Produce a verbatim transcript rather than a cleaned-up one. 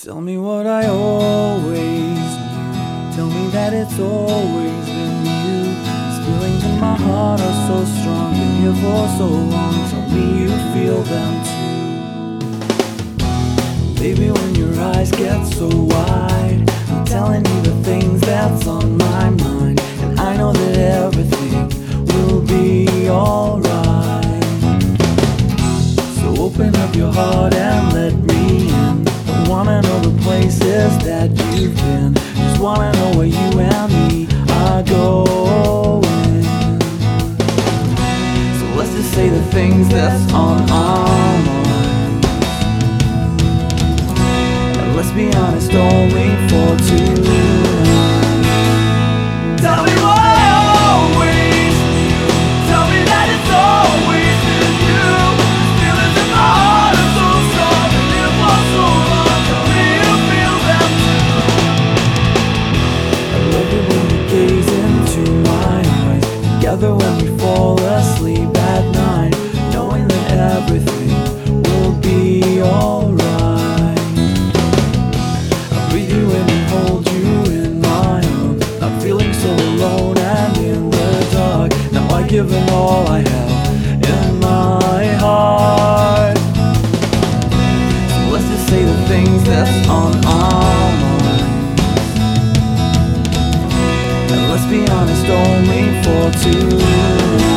Tell me what I always knew. Tell me that it's always been you. These feelings in my heart are so strong, been here for so long. Tell me you feel them too. Baby, when your eyes get so wide, I'm telling you the things that's on my mind, and I know that everything will be alright. So open up your heart and let me in. I wanna know the places that you've been. Just wanna know where you and me are going. So let's just say the things that's on our minds, and let's be honest, only for tonight. Tell me what I always knew. Tell me that it's always been you. Feelings in my heart are so strong, been here for so long. Tell me you feel them too. I love it when you gaze into my eyes, together when we fall asleep at night, knowing that everything will be alright. I breathe you in and hold you in my arms, not feeling so alone and in the dark. Now I've given all I have in my heart. So let's just say the things that's on our minds, and let's be honest, only for tonight.